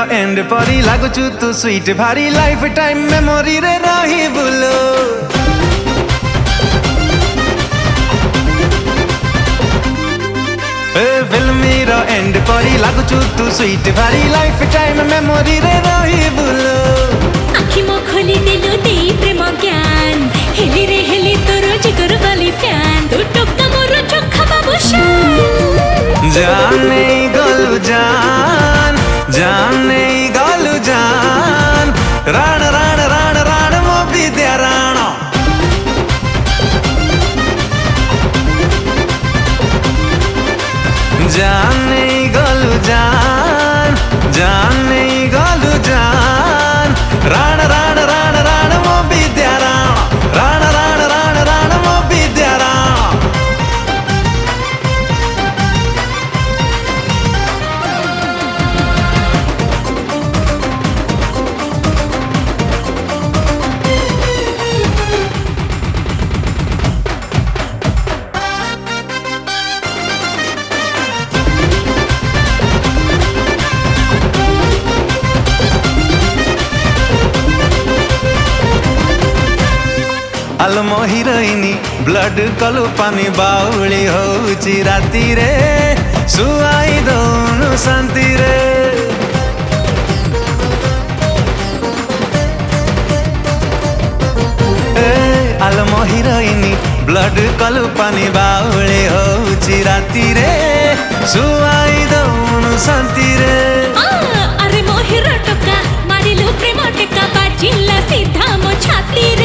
and परी लागुचु तू sweet भारी लाइफ टाइम मेमोरी रे रही बुलो फिल्मी रो एंड परी लागुचु तू स्वीट भारी लाइफ टाइम मेमोरी रे रही बुलो आखि मो खोली देलु दे प्रेम ज्ञान हेली रे हेली तोर जिगर वाली फैन तू टोका मोर चोखा बाबू शान जाने गलु जान जाने गलु जान राण राण राण राण मो विद्या राण जाने गलु जान जाने गलु जान राण राण राण राण मो विद्या राण राण राण राण राण मो विद्या राण आलमो हिरोइनी ब्लड कलु पानी बाउली होची राती रे सुआई दौनु शांति रे आलमो हिरोइनी ब्लड कलु पानी बाउली होची राती रे सुआई दौनु शांति रे अरे मो हिरो टोका मारिलु प्रेम टेका बाजिला सीधा मो छाती रे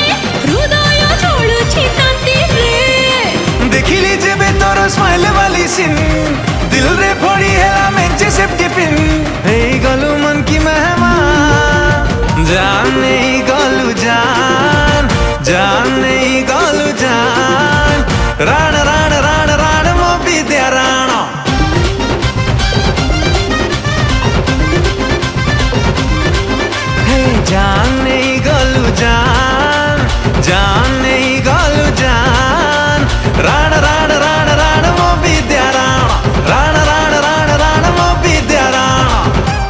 देखिली जेबे तोर स्माइल वाली सीन दिल रे फोड़ी हेला मेंचे सेफ्टी पिन हे गलु मन की मेहमान जाने गलु जान जाने गलु जान राण राण राण राण मो विद्या राण हे जाने गलु जान जाने गलु जान राण राण राण राण मो विद्या राण राण राण राण राण मो विद्या राण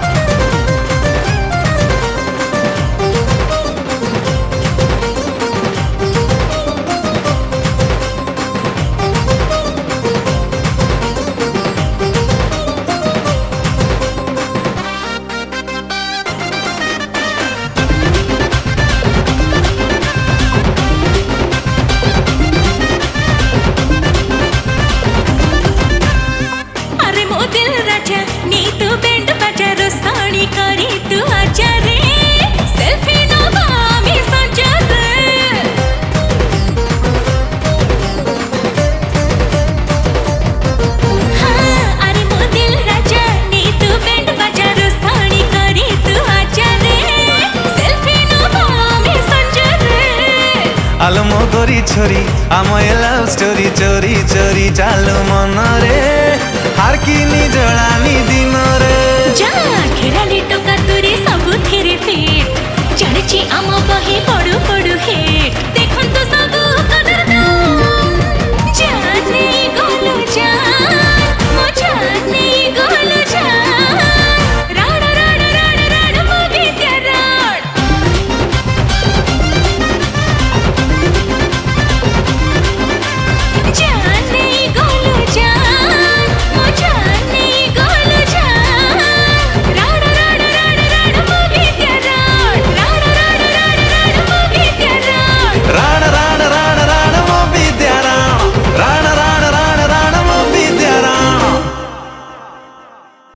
आलमो गोरी छोरी आम लव स्टोरी चोरी चोरी चालू मन रे हार की निजलानी दिन रे जा खेलाली